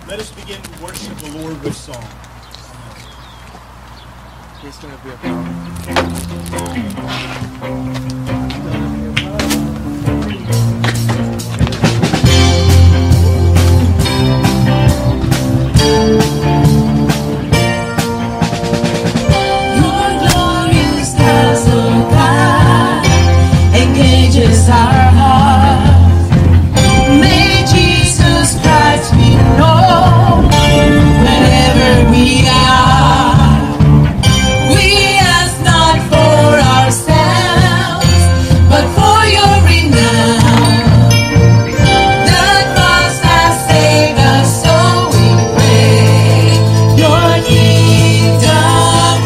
Let us begin to worship the Lord with song. It's going to be a Your glorious house, oh God, engages our hearts. May Jesus Christ be known wherever we are. We ask not for ourselves, but for your renown. The cross has saved us, so we pray. Your kingdom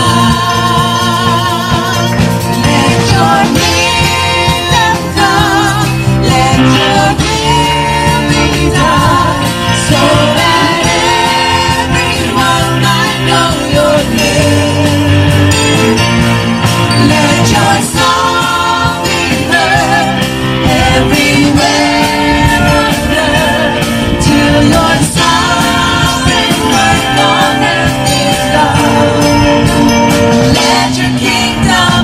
come. Let your kingdom come. Let your will be done, so that everyone might know your name. Let your song be heard everywhere on earth, till your sovereign work on earth is done. Let your kingdom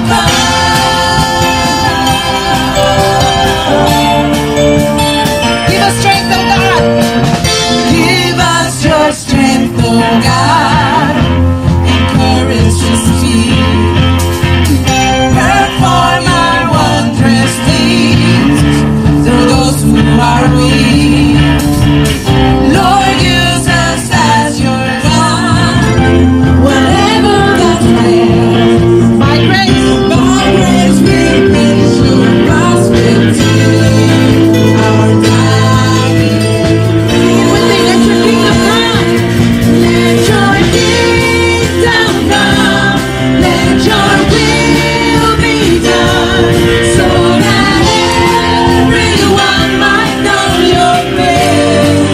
come. Give us strength, oh God. Give us your strength, oh God. Encourage to speak. Perform our wondrous deeds through those who are weak. Lord, use us as your one. Whatever God plans, by grace we reach your prosperity. Our dying when they let your kingdom come. Let your kingdom come. Let your will be done, so that everyone might know your name.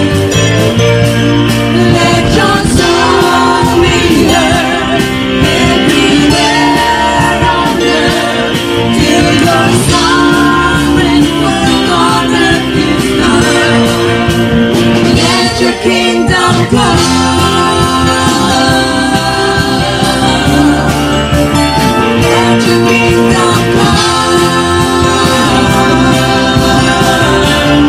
Let your song be heard everywhere on earth, till your sovereign work on earth is done. Let your kingdom come. Let your kingdom come.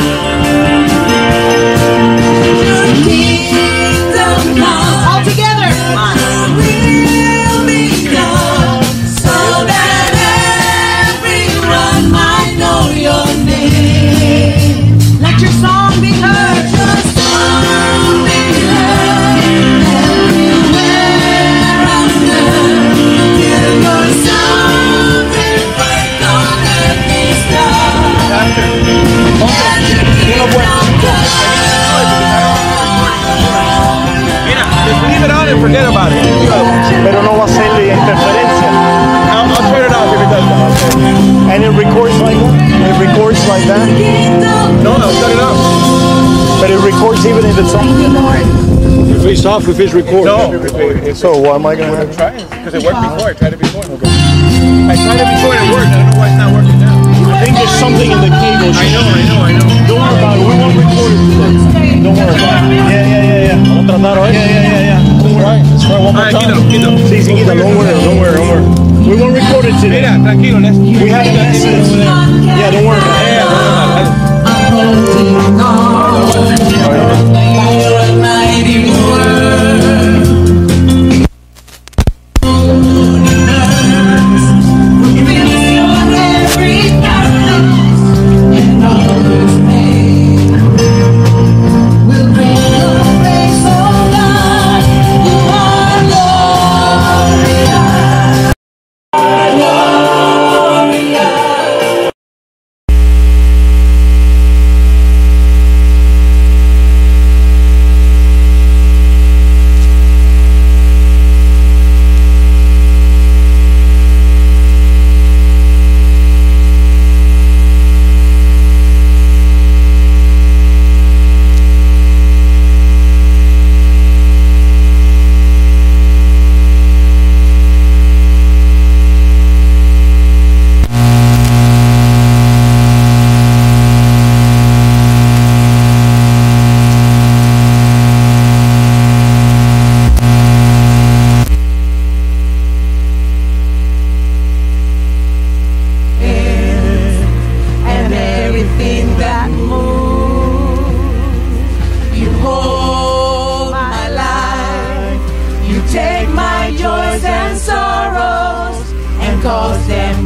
Your kingdom come. All together. Your will be done, so that everyone might know your name. Let your song be heard. Let your song be heard everywhere on earth, till your sovereign work on earth is done. Let your kingdom come. Mira, just leave it on and forget about it. Pero no va a hacerle interferencia. I'll turn it off if it does that. And it records like that? It records like that? No, shut it off. But it records even if it's on? If it's off, if it's recorded. No. So what am I going to have? Try it, because it worked before. I tried it before. Okay. I tried it before and it worked. I don't know why it's not working now. I think there's something in the cable. I know. Don't worry about it. We won't record it today. Don't worry about it. Yeah. Vamos a tratar hoy. Yeah. Don't worry. Let's try one more time. Quito. Sí, quita. Don't worry. We won't record it today. Mira, tranquilo. We have a message. Yeah, don't worry about it. Holding on by your mighty word. Universe fulfills your every purpose, and all is made. We'll bring your praise, oh God. You are glorious.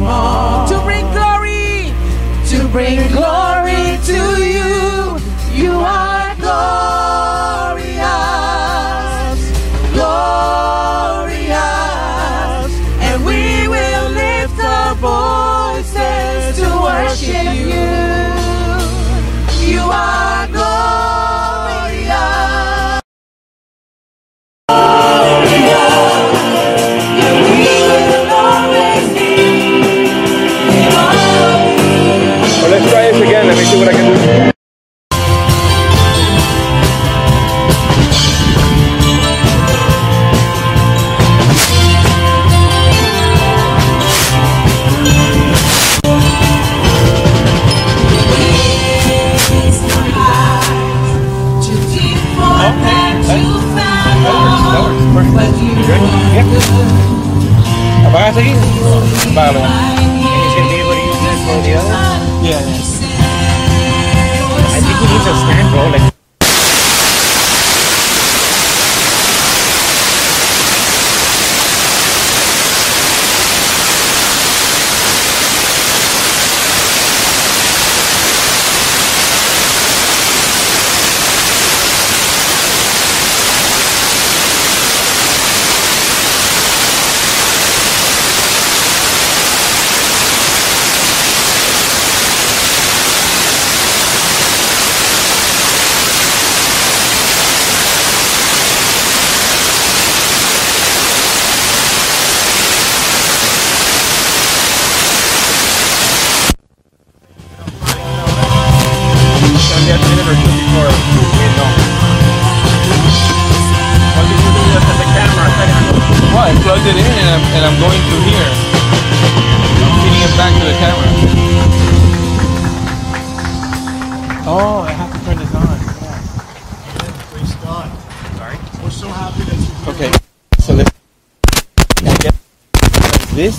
more. To bring glory to you. You are glorious, glorious, and we will lift our voices to worship you. You are glorious, and we will always be in awe of you. Well, let's try this again. Let me see what I can do. Apaga aquí. Apágalo. And he's going to be able to use this for the other? Yeah. I think he needs a stand, bro. Like, Well, I plugged it in and I'm going through here. I'm feeding it back to the camera. Oh, I have to turn this on. Praise God. sorry. We're so happy that you're here. Okay, so let's get this.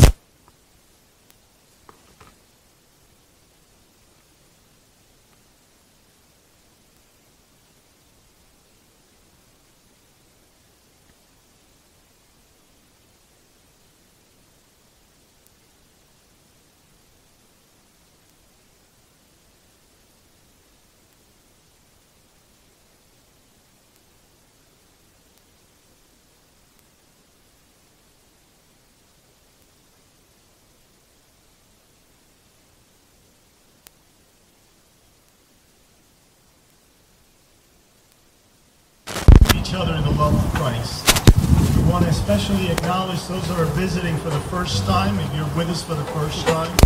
Each other in the love of Christ. We want to especially acknowledge those that are visiting for the first time. If you're with us for the first time,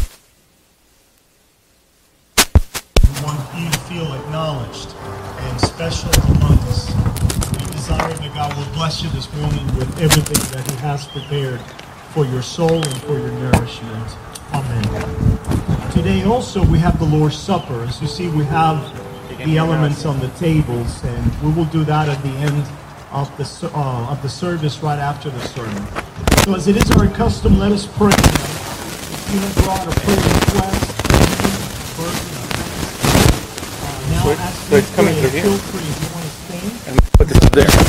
we want you to feel acknowledged and special among us. We desire that God will bless you this morning with everything that He has prepared for your soul and for your nourishment. Amen. Today also we have the Lord's Supper. As you see, we have the elements on the tables, and we will do that at the end of the service, right after the sermon. So as it is our custom, let us pray. If you have brought a prayer request, now as So it's coming pray, through here. feel free if you want to stand. And put this up there.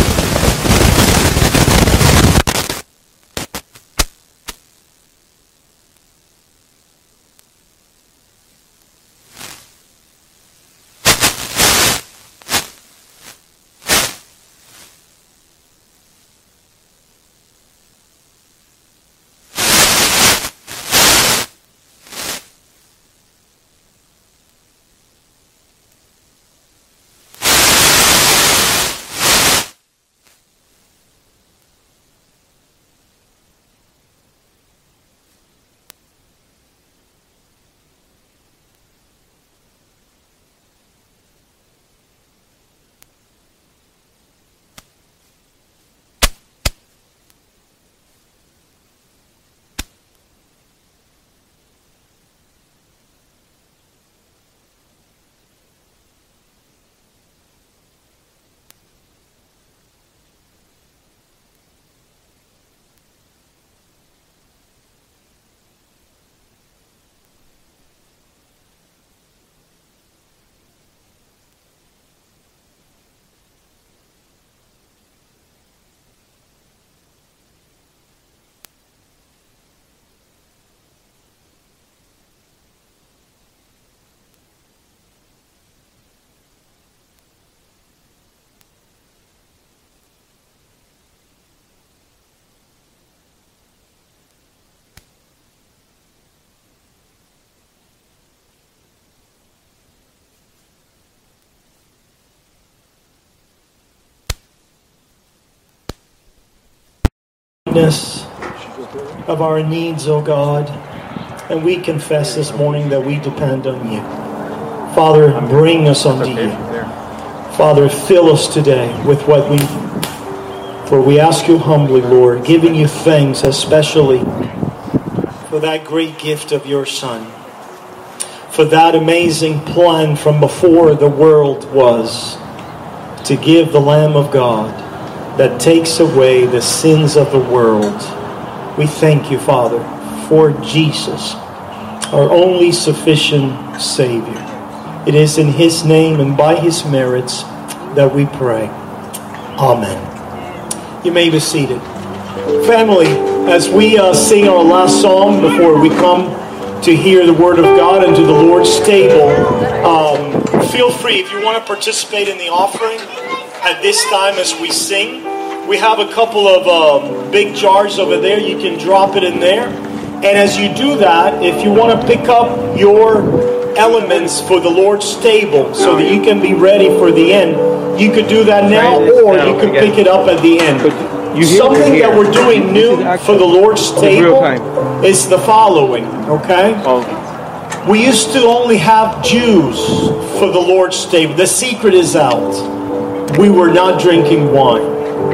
awareness of our needs, O God. And we confess this morning that we depend on you. Father, bring us unto you. Father, fill us today with what we need. For we ask you humbly, Lord, giving you thanks especially for that great gift of your Son. For that amazing plan from before the world was to give the Lamb of God that takes away the sins of the world. We thank you, Father, for Jesus, our only sufficient Savior. It is in His name and by His merits that we pray. Amen. You may be seated. Family, as we sing our last song before we come to hear the Word of God and to the Lord's table, feel free if you want to participate in the offering at this time as we sing. We have a couple of big jars over there. You can drop it in there. And as you do that, if you want to pick up your elements for the Lord's table so that you can be ready for the end, you could do that now, or you could pick it up at the end. Something that we're doing new for the Lord's table is the following, okay? We used to only have Jews for the Lord's table. The secret is out. We were not drinking wine.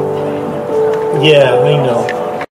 Yeah, I know.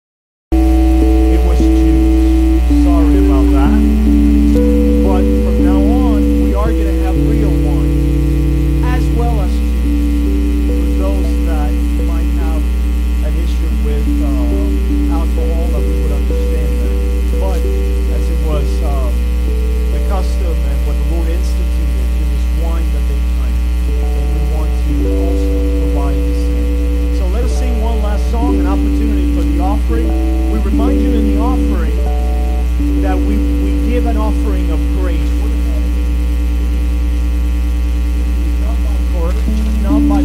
It was Jews. Sorry about that. But from now on, we are going to have real wine, as well as Jews. For those that might have an issue with alcohol, that we would understand that. But as it was the custom and what the Lord instituted, it was wine that they drank. And we want to also provide the same. So let us sing one last song, an opportunity for the offering. We remind you in the offering that we give an offering of grace. What does that mean? Not by courage, not by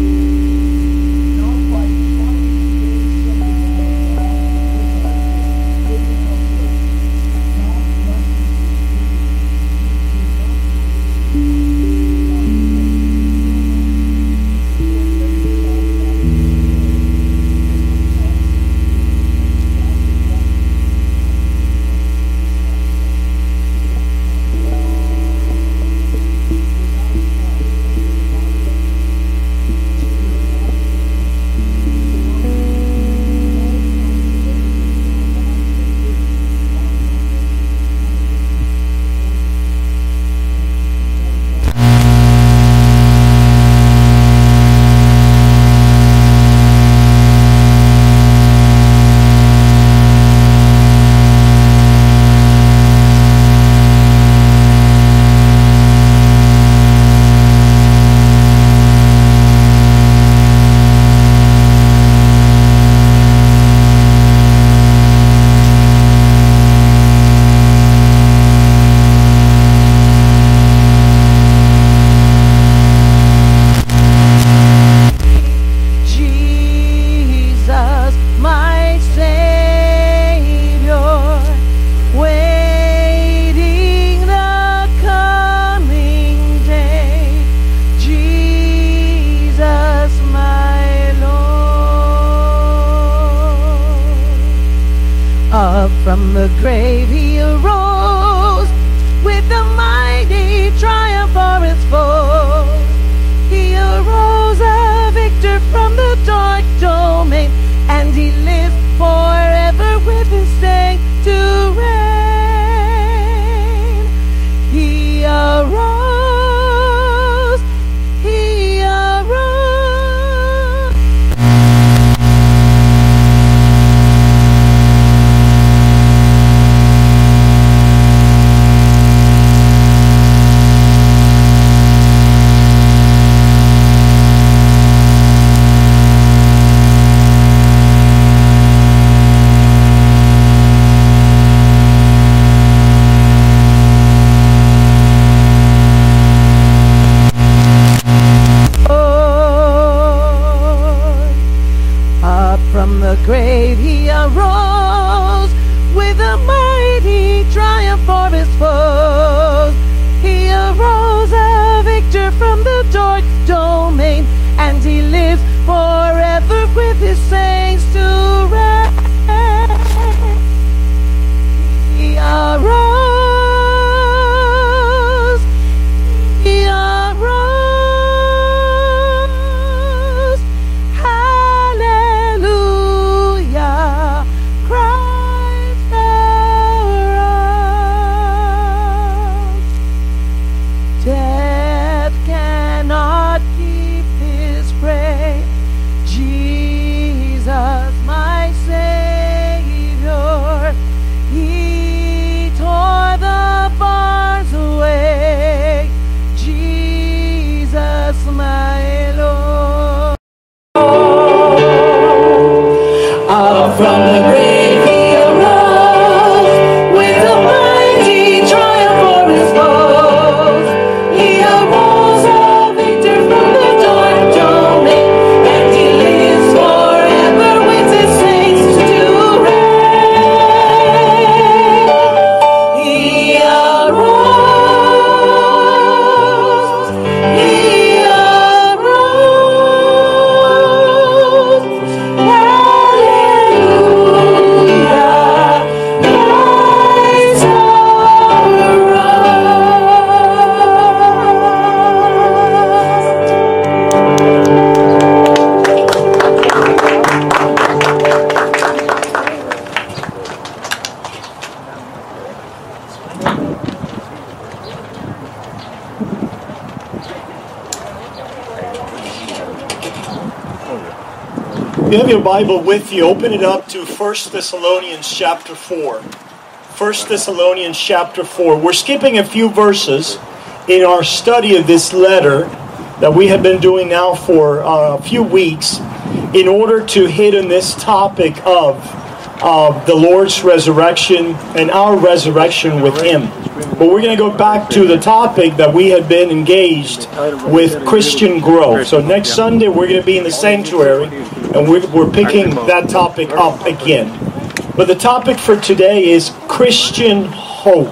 from the grave he arose with a mighty triumph for his foes. He arose a victor from the dark domain, and he lives forever with his saints to reign. He arose, he arose. From the grave he arose with a mighty triumph for his foes. He arose a victor from the dark domain, and he lives forever with his saints to reign. From the grave he arose, with a mighty triumph for his foes. He arose a victor from the dark domain, and he lives forever with his saints to reign. He arose, he arose. Hallelujah, Christ arose. If you have your Bible with you, open it up to 1 Thessalonians chapter 4. 1 Thessalonians chapter 4. We're skipping a few verses in our study of this letter that we have been doing now for a few weeks in order to hit on this topic of the Lord's resurrection and our resurrection with Him. But we're going to go back to the topic that we have been engaged with, Christian growth. So next Sunday we're going to be in the sanctuary and we're picking that topic up again. But the topic for today is Christian hope,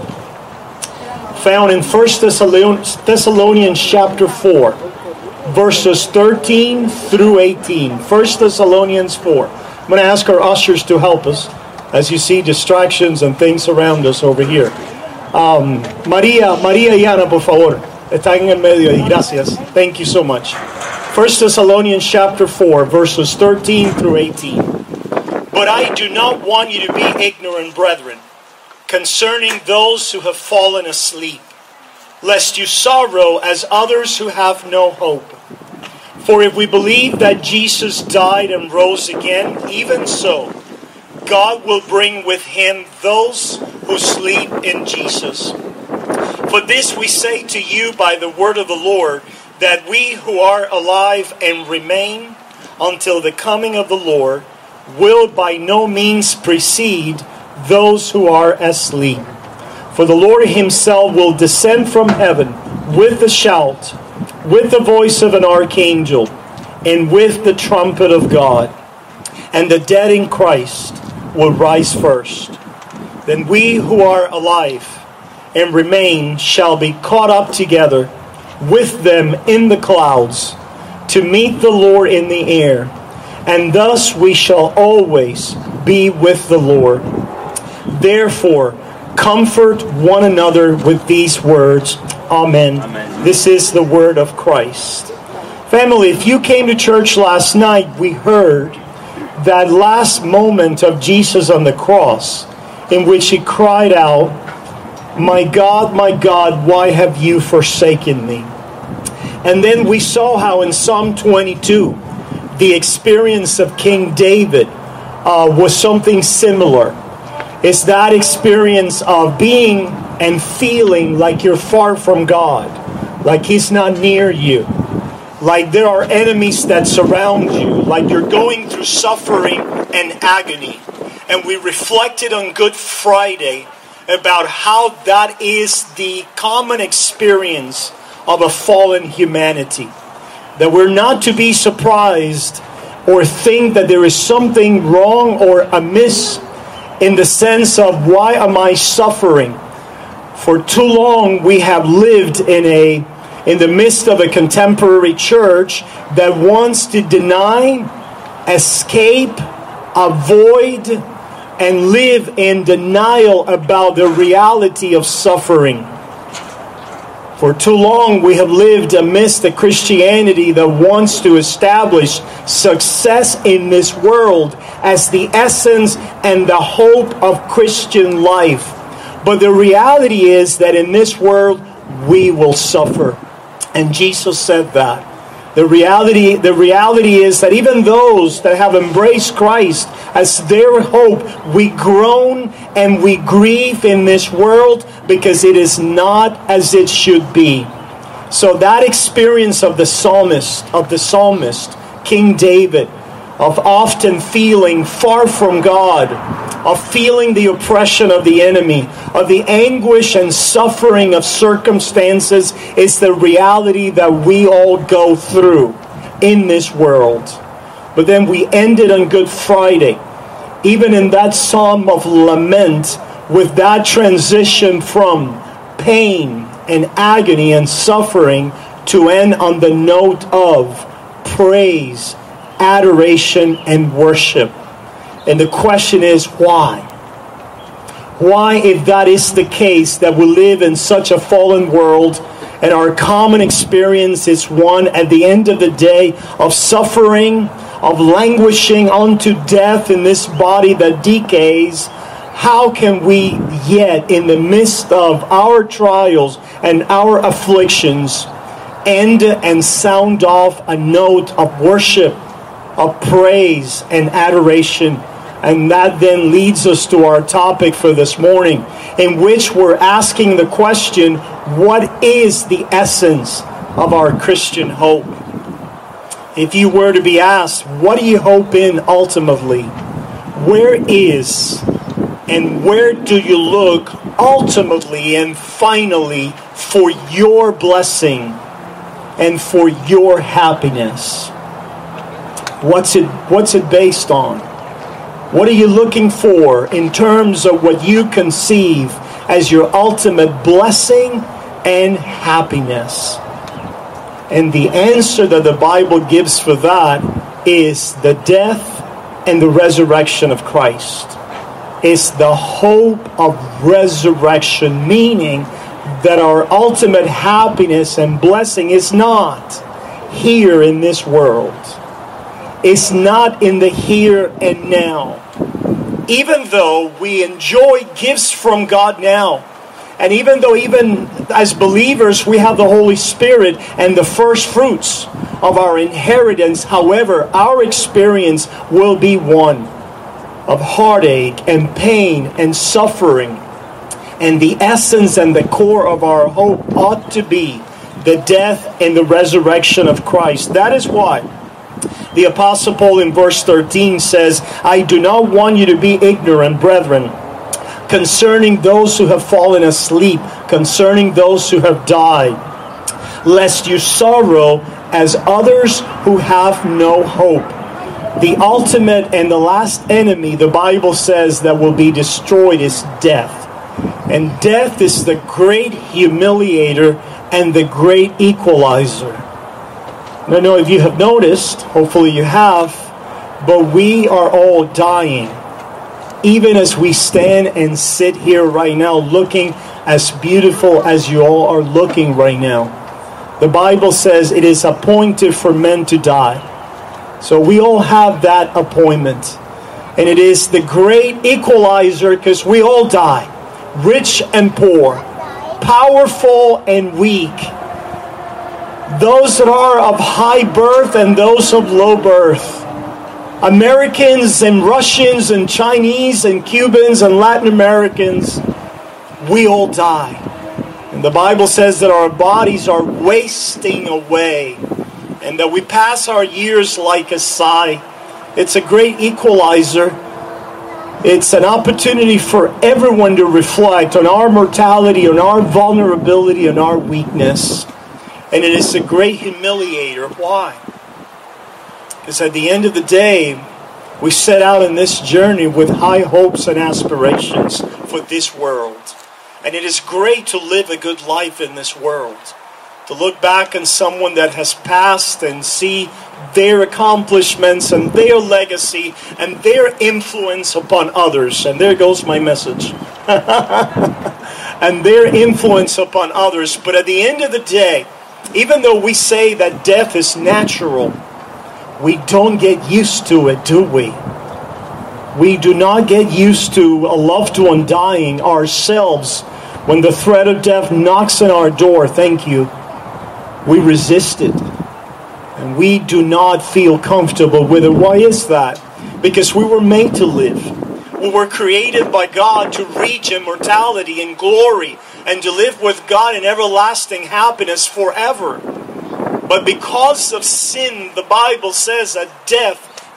found in 1 Thessalonians chapter 4, verses 13 through 18. 1 Thessalonians 4. I'm going to ask our ushers to help us as you see distractions and things around us over here. María y Ana, por favor. Están en el medio y gracias. Thank you so much. 1 Thessalonians chapter 4, verses 13 through 18. But I do not want you to be ignorant, brethren, concerning those who have fallen asleep, lest you sorrow as others who have no hope. For if we believe that Jesus died and rose again, even so, God will bring with Him those who sleep in Jesus. For this we say to you by the word of the Lord, that we who are alive and remain until the coming of the Lord will by no means precede those who are asleep. For the Lord Himself will descend from heaven with a shout, with the voice of an archangel, and with the trumpet of God. And the dead in Christ will rise first. Then we who are alive and remain shall be caught up together with them in the clouds to meet the Lord in the air. And thus we shall always be with the Lord. Therefore, comfort one another with these words. Amen. Amen. This is the word of Christ. Family, if you came to church last night, we heard that last moment of Jesus on the cross in which He cried out, my God, why have you forsaken me? And then we saw how in Psalm 22, the experience of King David was something similar. It's that experience of being and feeling like you're far from God, like He's not near you, like there are enemies that surround you, like you're going through suffering and agony. And we reflected on Good Friday about how that is the common experience of a fallen humanity. That we're not to be surprised or think that there is something wrong or amiss in the sense of, why am I suffering? For too long we have lived in the midst of a contemporary church that wants to deny, escape, avoid, and live in denial about the reality of suffering. For too long we have lived amidst a Christianity that wants to establish success in this world as the essence and the hope of Christian life. But the reality is that in this world we will suffer. And Jesus said that. The reality is that even those that have embraced Christ as their hope, we groan and we grieve in this world because it is not as it should be. So that experience of the psalmist, King David, of often feeling far from God, of feeling the oppression of the enemy, of the anguish and suffering of circumstances, is the reality that we all go through in this world. But then we ended on Good Friday, even in that psalm of lament, with that transition from pain and agony and suffering to end on the note of praise, adoration, and worship. And the question is, why? Why, if that is the case, that we live in such a fallen world and our common experience is one, at the end of the day, of suffering, of languishing unto death in this body that decays, how can we yet, in the midst of our trials and our afflictions, end and sound off a note of worship, of praise and adoration? And that then leads us to our topic for this morning, in which we're asking the question, what is the essence of our Christian hope? If you were to be asked, what do you hope in ultimately? Where is and where do you look ultimately and finally for your blessing and for your happiness? What's it based on? What are you looking for in terms of what you conceive as your ultimate blessing and happiness? And the answer that the Bible gives for that is the death and the resurrection of Christ. It's the hope of resurrection, meaning that our ultimate happiness and blessing is not here in this world. It's not in the here and now. Even though we enjoy gifts from God now, and even though even as believers we have the Holy Spirit and the first fruits of our inheritance, however, our experience will be one of heartache and pain and suffering. And the essence and the core of our hope ought to be the death and the resurrection of Christ. That is why the Apostle Paul in verse 13 says, I do not want you to be ignorant, brethren, concerning those who have fallen asleep, concerning those who have died, lest you sorrow as others who have no hope. The ultimate and the last enemy, the Bible says, that will be destroyed is death. And death is the great humiliator and the great equalizer. I don't know if you have noticed, hopefully you have, but we are all dying. Even as we stand and sit here right now looking as beautiful as you all are looking right now. The Bible says it is appointed for men to die. So we all have that appointment. And it is the great equalizer because we all die. Rich and poor. Powerful and weak. Those that are of high birth and those of low birth. Americans and Russians and Chinese and Cubans and Latin Americans, we all die. And the Bible says that our bodies are wasting away and that we pass our years like a sigh. It's a great equalizer. It's an opportunity for everyone to reflect on our mortality, on our vulnerability, on our weakness. And it is a great humiliator. Why? Because at the end of the day, we set out on this journey with high hopes and aspirations for this world. And it is great to live a good life in this world. To look back on someone that has passed and see their accomplishments and their legacy and their influence upon others. And there goes my message. And their influence upon others. But at the end of the day, even though we say that death is natural, we don't get used to it, do we? We do not get used to a loved one dying ourselves. When the threat of death knocks on our door, thank you, we resist it. And we do not feel comfortable with it. Why is that? Because we were made to live. We were created by God to reach immortality and glory and to live with God in everlasting happiness forever. But because of sin, the Bible says that death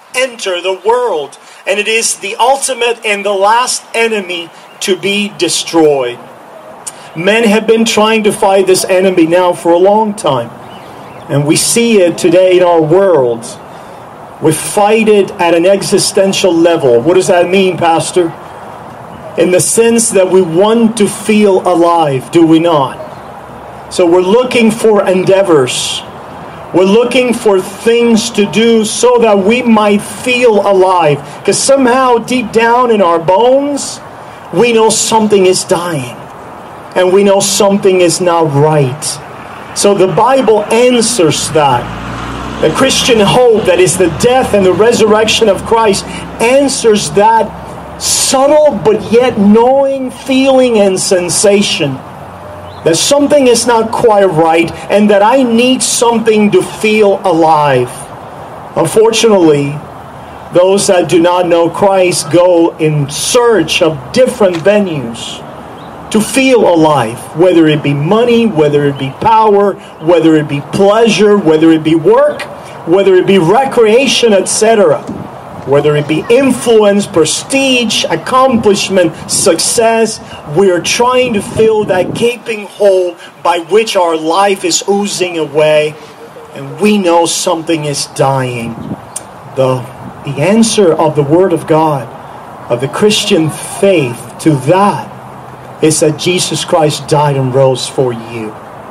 enter the world. And it is the ultimate and the last enemy to be destroyed. Men have been trying to fight this enemy now for a long time. And we see it today in our world. We fight it at an existential level. What does that mean, Pastor? In the sense that we want to feel alive, do we not? So we're looking for endeavors. We're looking for things to do so that we might feel alive. Because somehow deep down in our bones, we know something is dying. And we know something is not right. So the Bible answers that. The Christian hope, that is the death and the resurrection of Christ, answers that subtle but yet knowing feeling and sensation that something is not quite right and that I need something to feel alive. Unfortunately, those that do not know Christ go in search of different venues to feel alive, whether it be money, whether it be power, whether it be pleasure, whether it be work, whether it be recreation, etc. Whether it be influence, prestige, accomplishment, success, we are trying to fill that gaping hole by which our life is oozing away, and we know something is dying. The answer of the Word of God, of the Christian faith to that, is that Jesus Christ died and rose for you.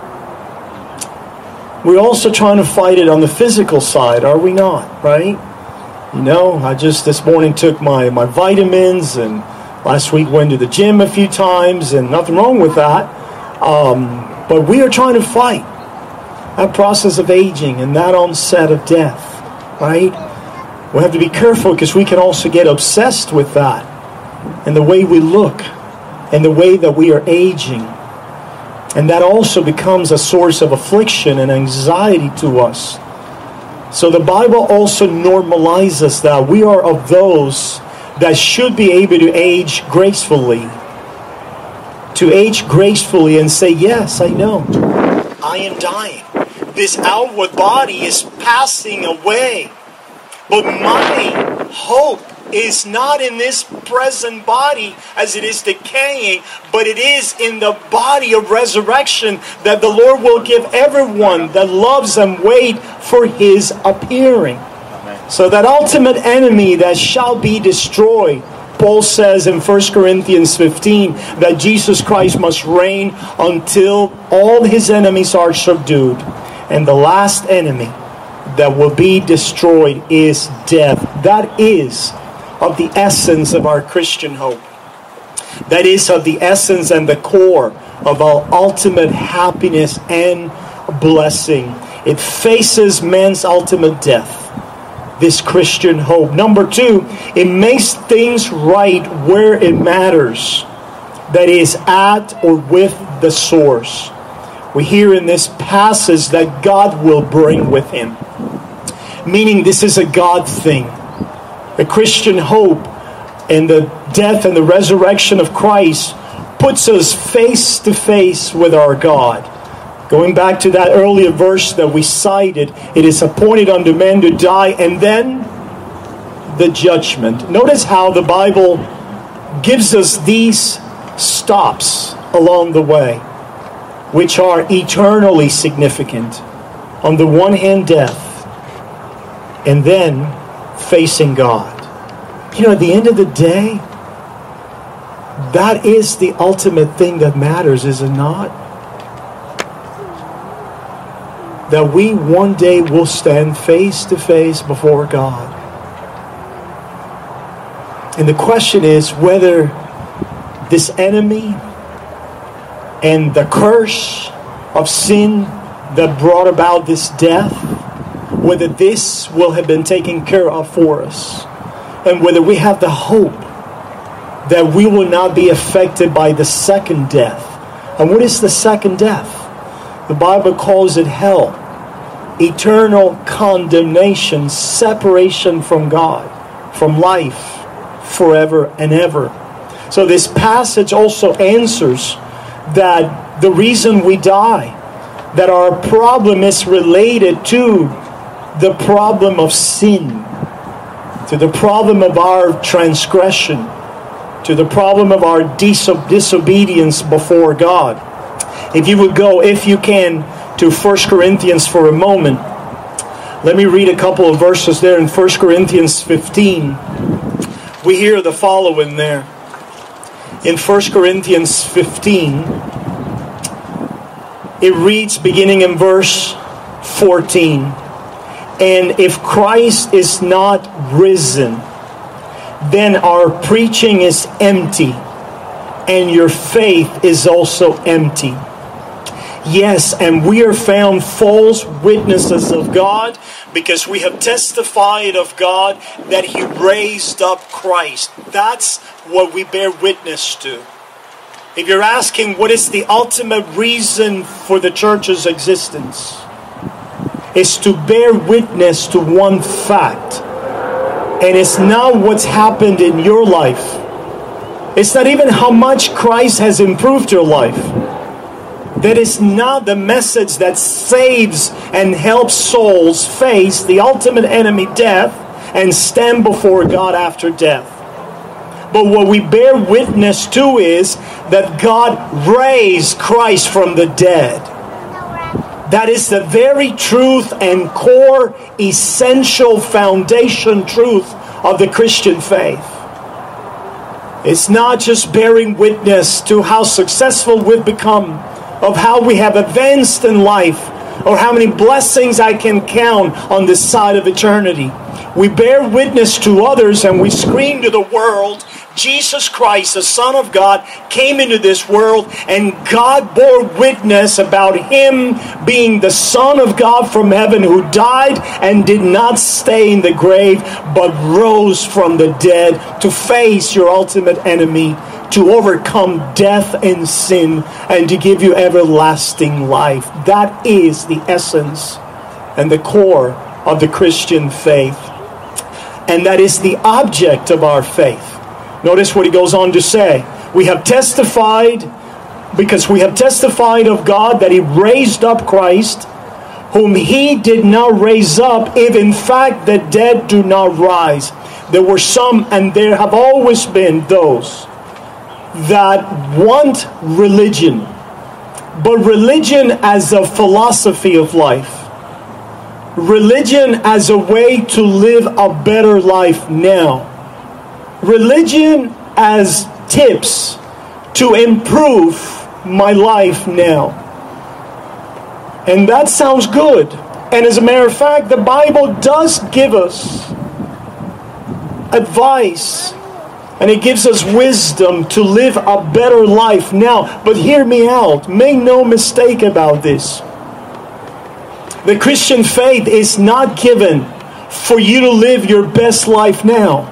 We're also trying to fight it on the physical side, are we not? Right? You know, I just this morning took my vitamins, and last week went to the gym a few times, and nothing wrong with that. But we are trying to fight that process of aging and that onset of death. Right? We have to be careful because we can also get obsessed with that and the way we look and the way that we are aging. And that also becomes a source of affliction and anxiety to us. So the Bible also normalizes that we are of those that should be able to age gracefully. To age gracefully and say, yes, I know, I am dying. This outward body is passing away. But my hope is not in this present body as it is decaying, but it is in the body of resurrection that the Lord will give everyone that loves and wait for His appearing. So that ultimate enemy that shall be destroyed, Paul says in 1 Corinthians 15 that Jesus Christ must reign until all His enemies are subdued. And the last enemy that will be destroyed is death. That is of the essence of our Christian hope. That is of the essence and the core of our ultimate happiness and blessing. It faces man's ultimate death. This Christian hope. Number 2, it makes things right where it matters. That is, at or with the source. We hear in this passage that God will bring with Him. Meaning this is a God thing. The Christian hope and the death and the resurrection of Christ puts us face to face with our God. Going back to that earlier verse that we cited, it is appointed unto men to die, and then the judgment. Notice how the Bible gives us these stops along the way, which are eternally significant. On the one hand, death, and then facing God. You know, at the end of the day, that is the ultimate thing that matters, is it not? That we one day will stand face to face before God. And the question is whether this enemy and the curse of sin that brought about this death, whether this will have been taken care of for us, and whether we have the hope that we will not be affected by the second death. And what is the second death? The Bible calls it hell. Eternal condemnation, separation from God, from life, forever and ever. So this passage also answers that the reason we die, that our problem is related to the problem of sin. to the problem of our transgression, to the problem of our disobedience before God. If you would go, if you can, to 1 Corinthians for a moment. Let me read a couple of verses there in 1 Corinthians 15. We hear the following there. In 1 Corinthians 15, it reads beginning in verse 14. And if Christ is not risen, then our preaching is empty, and your faith is also empty. Yes, and we are found false witnesses of God, because we have testified of God that He raised up Christ. That's what we bear witness to. If you're asking what is the ultimate reason for the church's existence, it's to bear witness to one fact. And it's not what's happened in your life. It's not even how much Christ has improved your life. That is not the message that saves and helps souls face the ultimate enemy, death, and stand before God after death. But what we bear witness to is that God raised Christ from the dead. That is the very truth and core, essential foundation truth of the Christian faith. It's not just bearing witness to how successful we've become, of how we have advanced in life, or how many blessings I can count on this side of eternity. We bear witness to others and we scream to the world, Jesus Christ, the Son of God, came into this world, and God bore witness about Him being the Son of God from heaven, who died and did not stay in the grave, but rose from the dead to face your ultimate enemy, to overcome death and sin, and to give you everlasting life. That is the essence and the core of the Christian faith. And that is the object of our faith. Notice what he goes on to say. We have testified, because we have testified of God that He raised up Christ, whom He did not raise up, if in fact the dead do not rise. There were some, and there have always been those, that want religion, but religion as a philosophy of life. Religion as a way to live a better life now. Religion as tips to improve my life now. And that sounds good. And as a matter of fact, the Bible does give us advice, and it gives us wisdom to live a better life now. But hear me out. Make no mistake about this. The Christian faith is not given for you to live your best life now.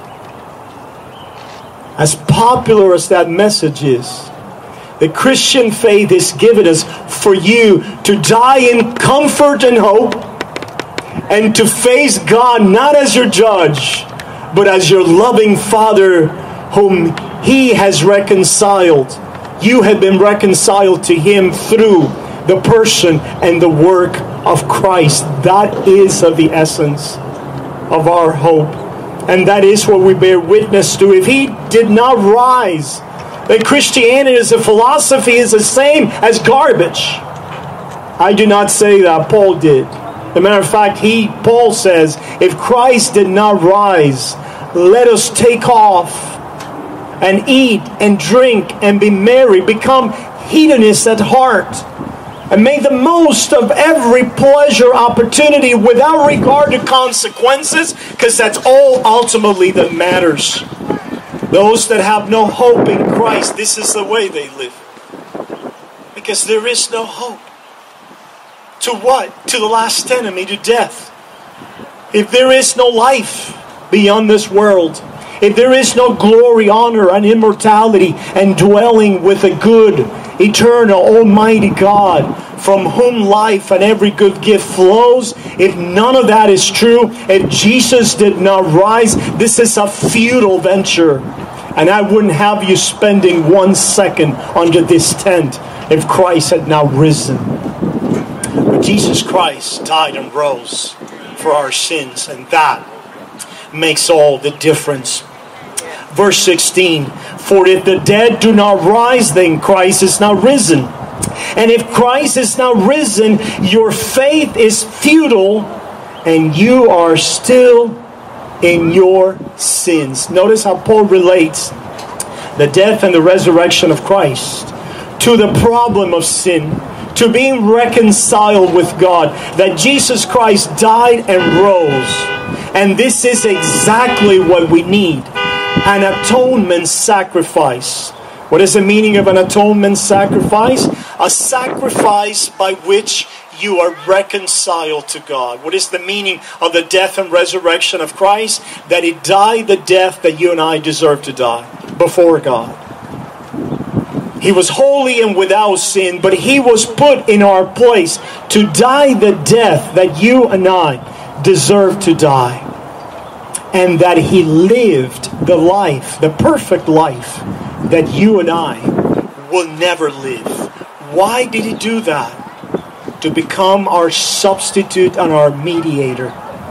As popular as that message is, the Christian faith is given us for you to die in comfort and hope, and to face God not as your judge, but as your loving Father whom He has reconciled. You have been reconciled to Him through the person and the work of Christ. That is of the essence of our hope. And that is what we bear witness to. If He did not rise, then Christianity as a philosophy is the same as garbage. I do not say that. Paul did. As a matter of fact, Paul says, if Christ did not rise, let us take off and eat and drink and be merry, become hedonists at heart, and make the most of every pleasure opportunity without regard to consequences, because that's all ultimately that matters. Those that have no hope in Christ, this is the way they live. Because there is no hope. To what? To the last enemy, to death. If there is no life beyond this world, if there is no glory, honor, and immortality, and dwelling with a good, eternal, almighty God, from whom life and every good gift flows, if none of that is true, if Jesus did not rise, this is a futile venture. And I wouldn't have you spending 1 second under this tent if Christ had not risen. But Jesus Christ died and rose for our sins, and that makes all the difference. Verse 16, for if the dead do not rise, then Christ is not risen. And if Christ is not risen, your faith is futile, and you are still in your sins. Notice how Paul relates the death and the resurrection of Christ to the problem of sin, to being reconciled with God, that Jesus Christ died and rose. And this is exactly what we need, an atonement sacrifice. What is the meaning of an atonement sacrifice? A sacrifice by which you are reconciled to God. What is the meaning of the death and resurrection of Christ? That He died the death that you and I deserve to die before God. He was holy and without sin, but He was put in our place to die the death that you and I deserve to die. And that He lived the life, the perfect life, that you and I will never live. Why did He do that? To become our substitute and our mediator.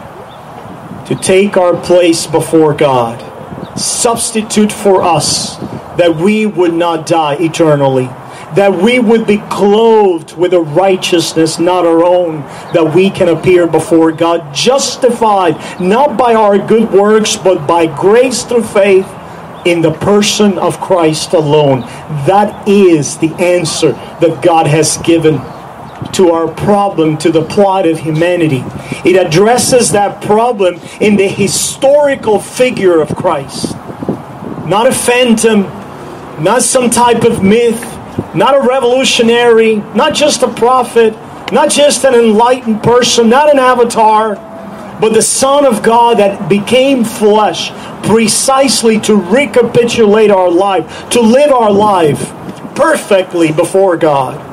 To take our place before God. Substitute for us, that we would not die eternally. That we would be clothed with a righteousness not our own, that we can appear before God justified, not by our good works, but by grace through faith in the person of Christ alone. That is the answer that God has given to our problem, to the plight of humanity. It addresses that problem in the historical figure of Christ. Not a phantom, not some type of myth, not a revolutionary, not just a prophet, not just an enlightened person, not an avatar, but the Son of God that became flesh precisely to recapitulate our life, to live our life perfectly before God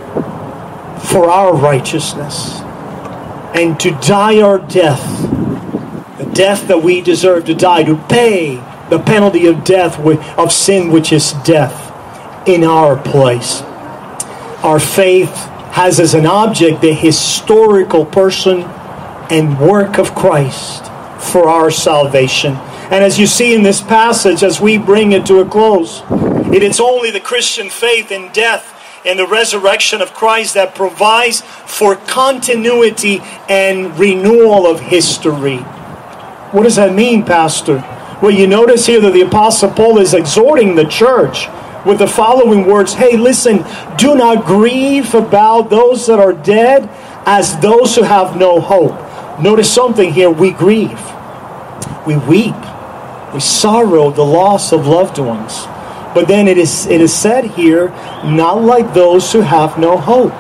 for our righteousness, and to die our death, the death that we deserve to die, to pay the penalty of death, of sin, which is death, in our place. Our faith has as an object the historical person and work of Christ for our salvation. And as you see in this passage, as we bring it to a close, it is only the Christian faith in death and the resurrection of Christ that provides for continuity and renewal of history. What does that mean, Pastor? Well, you notice here that the Apostle Paul is exhorting the church with the following words. Hey, listen, do not grieve about those that are dead as those who have no hope. Notice something here. We grieve. We weep. We sorrow the loss of loved ones. But then it is said here, not like those who have no hope.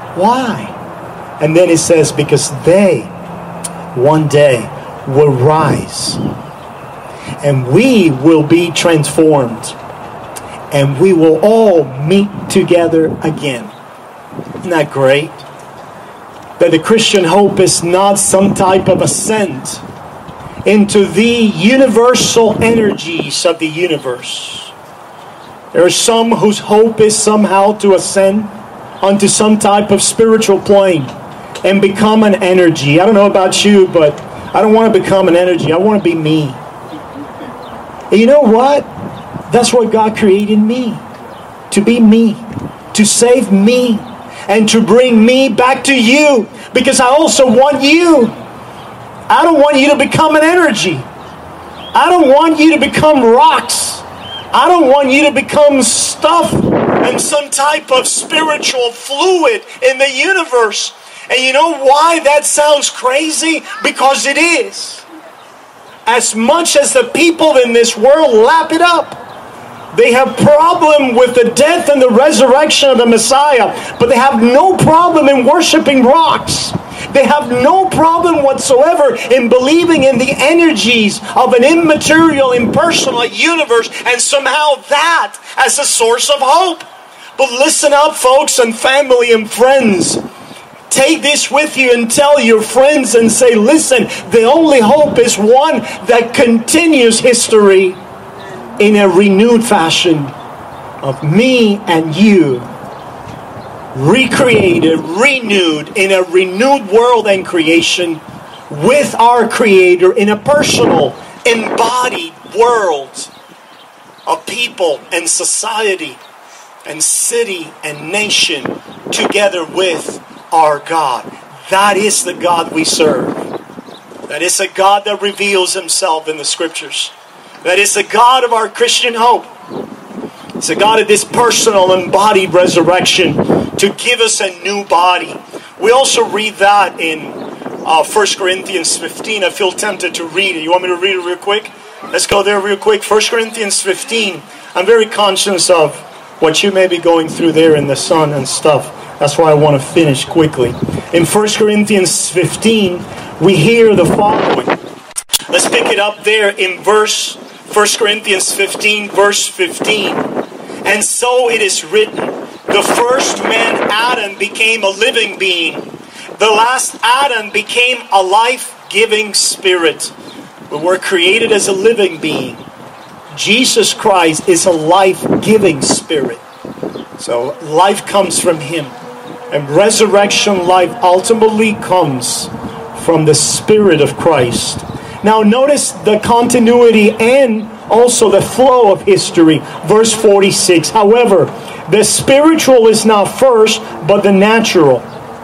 Why? And then it says, because they one day will rise. And we will be transformed. And we will all meet together again. Isn't that great? That the Christian hope is not some type of ascent into the universal energies of the universe. There are some whose hope is somehow to ascend onto some type of spiritual plane and become an energy. I don't know about you, but I don't want to become an energy. I want to be me. And you know what? That's what God created me. To be me. To save me. And to bring me back to you. Because I also want you. I don't want you to become an energy. I don't want you to become rocks. I don't want you to become stuff and some type of spiritual fluid in the universe. And you know why that sounds crazy? Because it is. As much as the people in this world lap it up, they have problem with the death and the resurrection of the Messiah, but they have no problem in worshiping rocks. They have no problem whatsoever in believing in the energies of an immaterial, impersonal universe, and somehow that as a source of hope. But listen up, folks, and family and friends. Take this with you and tell your friends and say, listen, the only hope is one that continues history in a renewed fashion of me and you. Recreated, renewed in a renewed world and creation with our Creator in a personal embodied world of people and society and city and nation together with our God. That is the God we serve. That is a God that reveals Himself in the Scriptures. That is the God of our Christian hope. It's a God of this personal embodied resurrection to give us a new body. We also read that in 1 Corinthians 15. I feel tempted to read it. You want me to read it real quick? Let's go there real quick. 1 Corinthians 15. I'm very conscious of what you may be going through there in the sun and stuff. That's why I want to finish quickly. In 1 Corinthians 15, we hear the following. Let's pick it up there in 1 Corinthians 15, verse 15. And so it is written, the first man, Adam, became a living being. The last Adam became a life-giving spirit. We were created as a living being. Jesus Christ is a life-giving spirit. So life comes from Him. And resurrection life ultimately comes from the Spirit of Christ. Now notice the continuity and also the flow of history. Verse 46. However, the spiritual is not first, but the natural.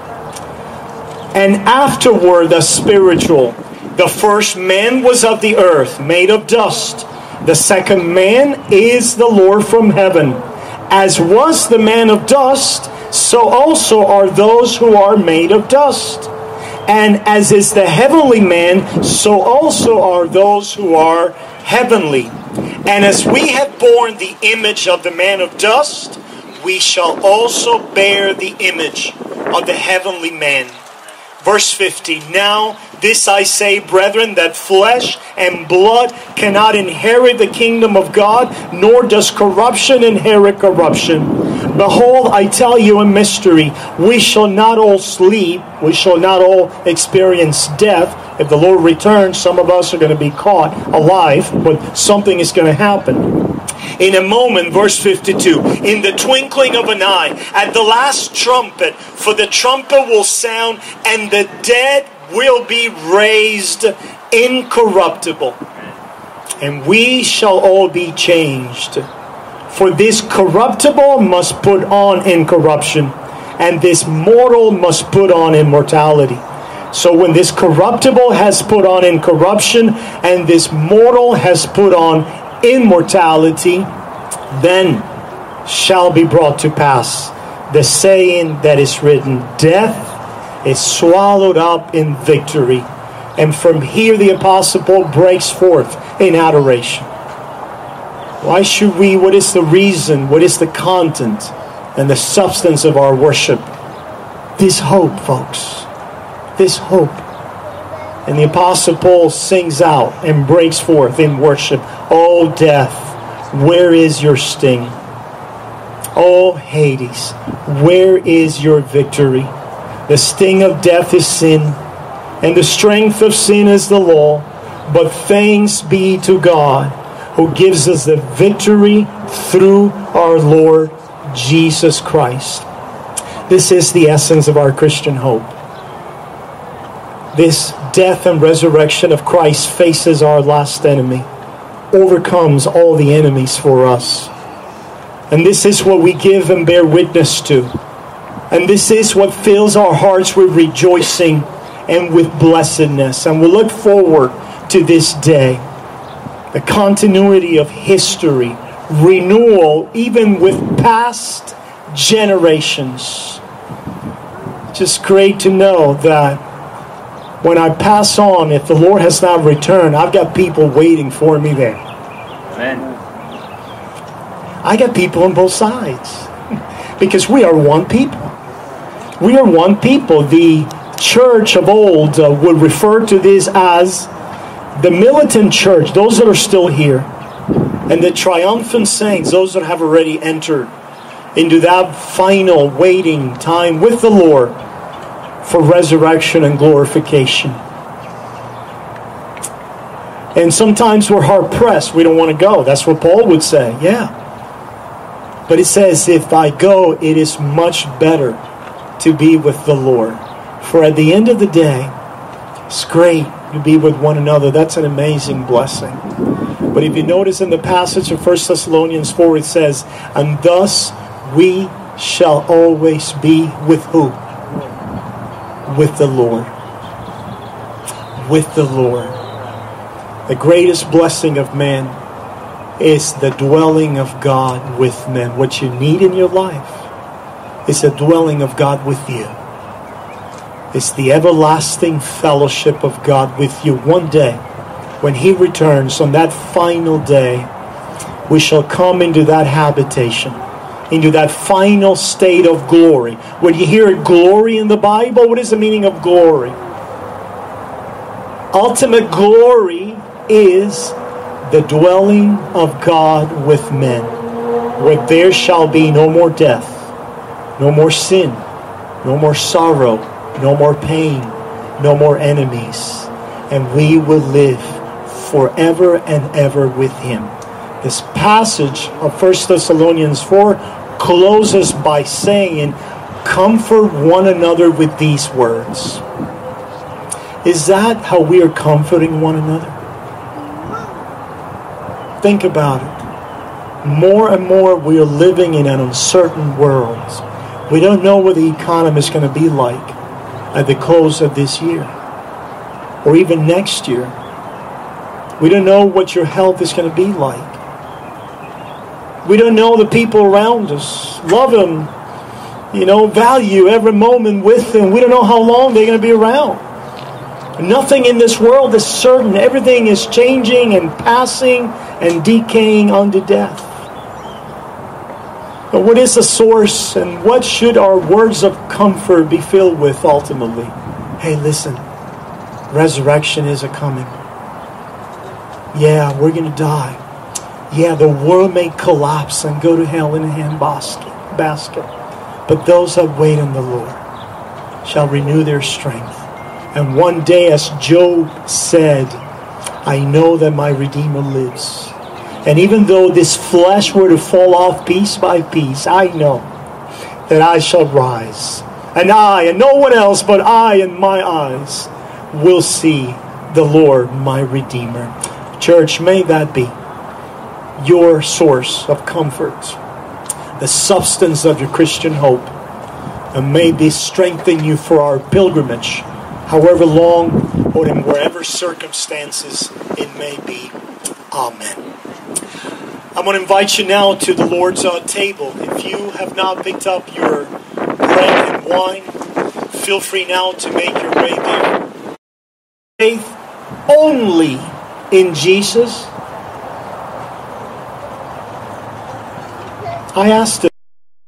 And afterward the spiritual. The first man was of the earth, made of dust. The second man is the Lord from heaven. As was the man of dust, so also are those who are made of dust. And as is the heavenly man, so also are those who are heavenly. And as we have borne the image of the man of dust, we shall also bear the image of the heavenly man. Verse 50, now this I say, brethren, that flesh and blood cannot inherit the kingdom of God, nor does corruption inherit corruption. Behold, I tell you a mystery. We shall not all sleep. We shall not all experience death. If the Lord returns, some of us are going to be caught alive, but something is going to happen. In a moment, verse 52, in the twinkling of an eye, at the last trumpet, for the trumpet will sound, and the dead will be raised incorruptible, and we shall all be changed. For this corruptible must put on incorruption, and this mortal must put on immortality. So when this corruptible has put on incorruption, and this mortal has put on immortality, then shall be brought to pass the saying that is written, death is swallowed up in victory. And from here the Apostle Paul breaks forth in adoration. Why should we? What is the reason? What is the content and the substance of our worship? This hope, folks. This hope. And the Apostle Paul sings out and breaks forth in worship. Oh death, where is your sting? Oh Hades, where is your victory? The sting of death is sin, and the strength of sin is the law. But thanks be to God, who gives us the victory through our Lord Jesus Christ. This is the essence of our Christian hope. This death and resurrection of Christ faces our last enemy, overcomes all the enemies for us. And this is what we give and bear witness to. And this is what fills our hearts with rejoicing and with blessedness. And we look forward to this day. The continuity of history, renewal even with past generations. Just great to know that when I pass on, if the Lord has not returned, I've got people waiting for me there. Amen. I got people on both sides. Because we are one people. We are one people. The church of old would refer to this as the militant church, those that are still here. And the triumphant saints, those that have already entered into that final waiting time with the Lord for resurrection and glorification. And sometimes we're hard pressed. We don't want to go. That's what Paul would say. Yeah. But it says, if I go, it is much better to be with the Lord. For at the end of the day, it's great to be with one another. That's an amazing blessing. But if you notice in the passage of 1 Thessalonians 4, it says, and thus we shall always be with who? With the Lord. With the Lord. The greatest blessing of man is the dwelling of God with men. What you need in your life is the dwelling of God with you. It's the everlasting fellowship of God with you. One day, when He returns, on that final day, we shall come into that habitation, into that final state of glory. When you hear glory in the Bible, what is the meaning of glory? Ultimate glory is the dwelling of God with men, where there shall be no more death, no more sin, no more sorrow, no more pain, no more enemies, and we will live forever and ever with Him. This passage of 1 Thessalonians 4 closes by saying, comfort one another with these words. Is that how we are comforting one another? Think about it. More and more we are living in an uncertain world. We don't know what the economy is going to be like at the close of this year or even next year. We don't know what your health is going to be like. We don't know the people around us. Love them, value every moment with them. We don't know how long they're going to be around. Nothing in this world is certain. Everything is changing and passing and decaying unto death. But what is the source and what should our words of comfort be filled with ultimately? Hey, listen. Resurrection is a-coming. Yeah, we're going to die. Yeah, the world may collapse and go to hell in a handbasket. But those that wait on the Lord shall renew their strength. And one day, as Job said, I know that my Redeemer lives. And even though this flesh were to fall off piece by piece, I know that I shall rise. And I, and no one else but I and my eyes, will see the Lord, my Redeemer. Church, may that be your source of comfort, the substance of your Christian hope, and may this strengthen you for our pilgrimage, however long or in wherever circumstances it may be. Amen. I'm going to invite you now to the Lord's table. If you have not picked up your bread and wine, feel free now to make your way there. Faith only in Jesus. I asked him.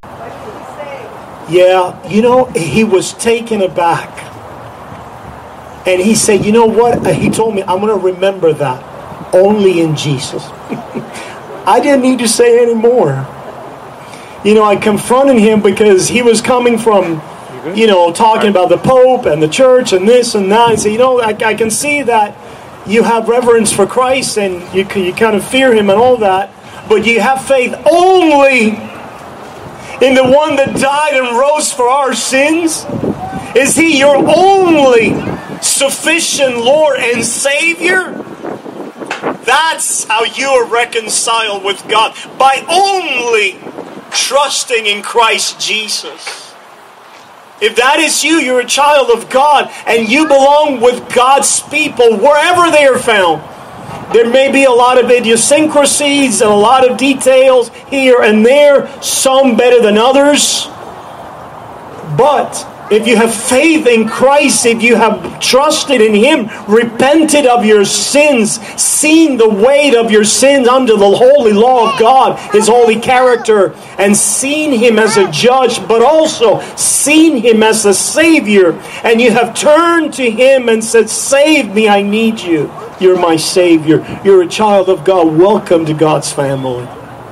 Yeah, he was taken aback. And he said, you know what? He told me, I'm going to remember that. Only in Jesus. I didn't need to say any more. I confronted him because he was coming from, talking about the Pope and the church and this and that. And said, I can see that you have reverence for Christ and you kind of fear Him and all that. But you have faith only in the one that died and rose for our sins. Is He your only sufficient Lord and Savior? That's how you are reconciled with God. By only trusting in Christ Jesus. If that is you, you're a child of God, and you belong with God's people wherever they are found. There may be a lot of idiosyncrasies and a lot of details here and there, some better than others. But if you have faith in Christ, if you have trusted in Him, repented of your sins, seen the weight of your sins under the holy law of God, His holy character, and seen Him as a judge, but also seen Him as a Savior, and you have turned to Him and said, save me, I need you. You're my Savior. You're a child of God. Welcome to God's family.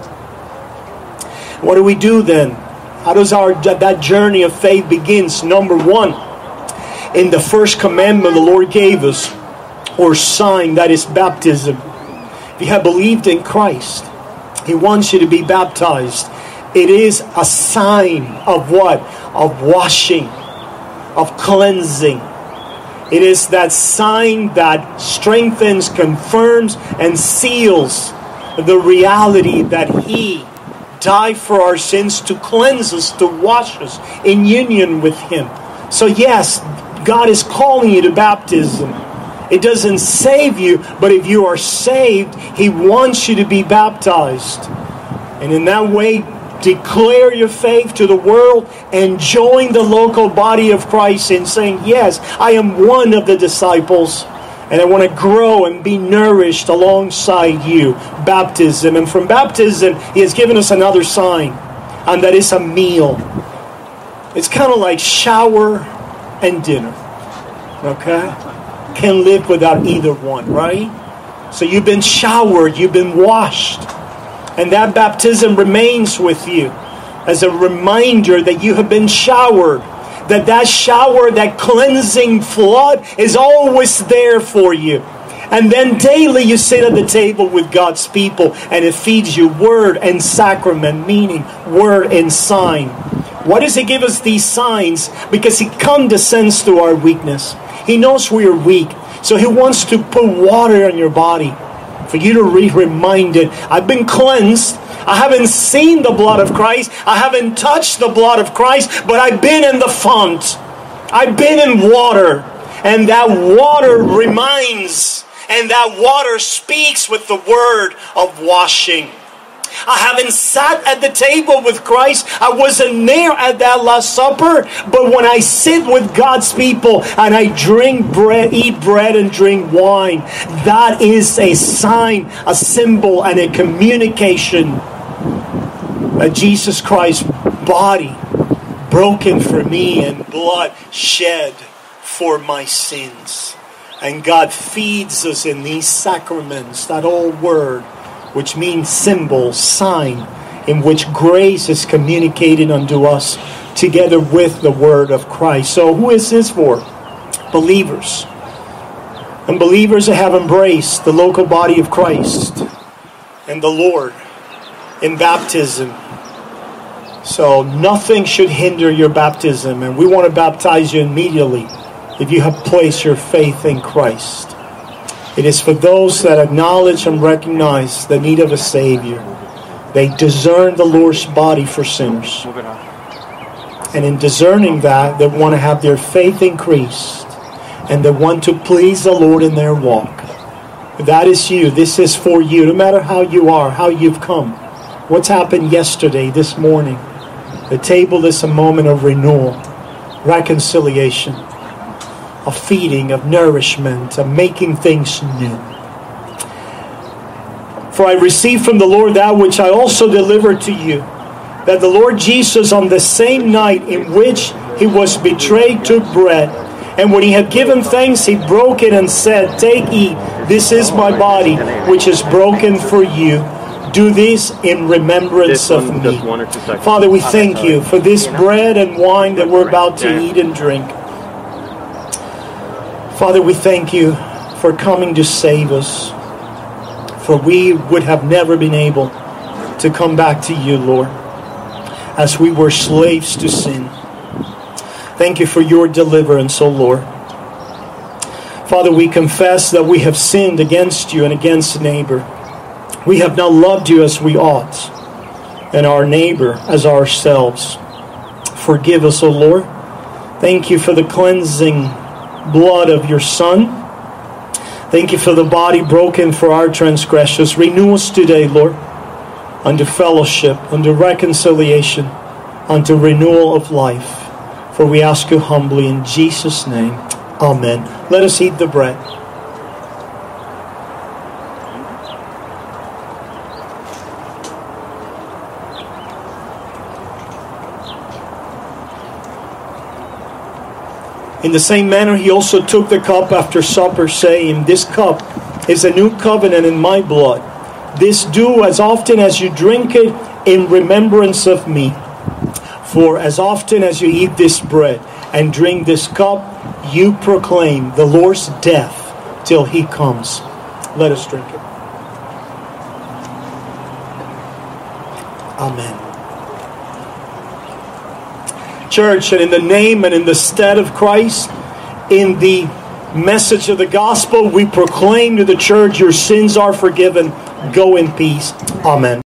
What do we do then? How does that journey of faith begins? Number one, in the first commandment the Lord gave us, or sign, that is baptism. If you have believed in Christ, He wants you to be baptized. It is a sign of what? Of washing, of cleansing. It is that sign that strengthens, confirms, and seals the reality that He died for our sins to cleanse us, to wash us in union with Him. So yes, God is calling you to baptism. It doesn't save you, but if you are saved, He wants you to be baptized. And in that way, declare your faith to the world and join the local body of Christ in saying, yes, I am one of the disciples and I want to grow and be nourished alongside you. Baptism. And from baptism, He has given us another sign, and that is a meal. It's kind of like shower and dinner. Okay? Can't live without either one, right? So you've been showered, you've been washed. And that baptism remains with you as a reminder that you have been showered. That shower, that cleansing flood is always there for you. And then daily you sit at the table with God's people and it feeds you word and sacrament, meaning word and sign. Why does He give us these signs? Because He condescends to our weakness. He knows we are weak. So He wants to put water on your body for you to be reminded, I've been cleansed. I haven't seen the blood of Christ. I haven't touched the blood of Christ, but I've been in the font. I've been in water. And that water reminds, and that water speaks with the word of washing. I haven't sat at the table with Christ. I wasn't there at that Last Supper. But when I sit with God's people and I drink bread, eat bread and drink wine, that is a sign, a symbol, and a communication that Jesus Christ's body broken for me and blood shed for my sins. And God feeds us in these sacraments, that old word, which means symbol, sign, in which grace is communicated unto us together with the word of Christ. So who is this for? Believers. And believers that have embraced the local body of Christ and the Lord in baptism. So nothing should hinder your baptism. And we want to baptize you immediately if you have placed your faith in Christ. It is for those that acknowledge and recognize the need of a Savior. They discern the Lord's body for sinners. And in discerning that, they want to have their faith increased. And they want to please the Lord in their walk. That is you. This is for you. No matter how you are, how you've come. What's happened yesterday, this morning. The table is a moment of renewal, reconciliation, of feeding, of nourishment, of making things new. For I received from the Lord that which I also delivered to you, that the Lord Jesus on the same night in which He was betrayed took bread, and when He had given thanks, He broke it and said, "Take, eat, this is my body, which is broken for you. Do this in remembrance of me." Father, we thank you for this bread and wine that we're about to eat and drink. Father, we thank you for coming to save us. For we would have never been able to come back to you, Lord, as we were slaves to sin. Thank you for your deliverance, O Lord. Father, we confess that we have sinned against you and against neighbor. We have not loved you as we ought, and our neighbor as ourselves. Forgive us, O Lord. Thank you for the cleansing blood of your Son. Thank you for the body broken for our transgressions. Renew us today, Lord, unto fellowship, unto reconciliation, unto renewal of life. For we ask you humbly in Jesus' name. Amen. Let us eat the bread. In the same manner, He also took the cup after supper, saying, "This cup is a new covenant in my blood. This do as often as you drink it in remembrance of me. For as often as you eat this bread and drink this cup, you proclaim the Lord's death till He comes." Let us drink it. Amen. Church, and in the name and in the stead of Christ, in the message of the gospel. We proclaim to the church, your sins are forgiven. Go in peace. Amen.